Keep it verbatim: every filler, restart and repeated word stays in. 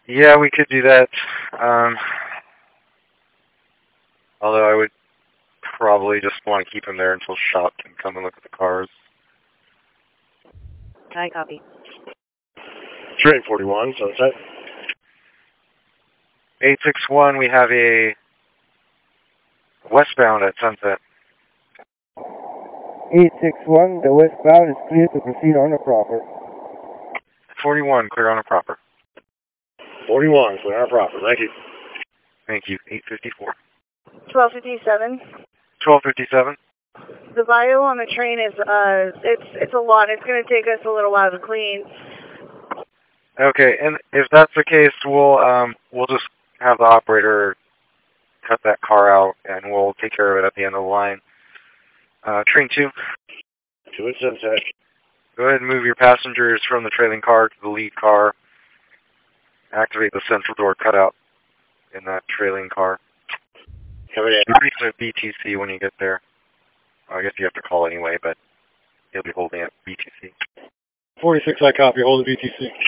Yeah, we could do that. Um, although I would probably just want to keep him there until shop can come and look at the cars. I copy. Train forty-one, Sunset. eight six one, we have a westbound at Sunset. eight six one, the westbound is clear to proceed on the proper. forty-one, clear on a proper. forty-one, clear on a proper. Thank you. Thank you. eight fifty-four. twelve fifty-seven. twelve fifty-seven. The bio on the train is, uh, it's, it's a lot. It's going to take us a little while to clean. Okay, and if that's the case, we'll, um, we'll just have the operator cut that car out, and we'll take care of it at the end of the line. Uh, train two. Two at Sunset. Go ahead and move your passengers from the trailing car to the lead car. Activate the central door cutout in that trailing car. Cover that. Increase the B T C when you get there. Well, I guess you have to call anyway, but you'll be holding at B T C. forty-six, I copy. Hold the B T C.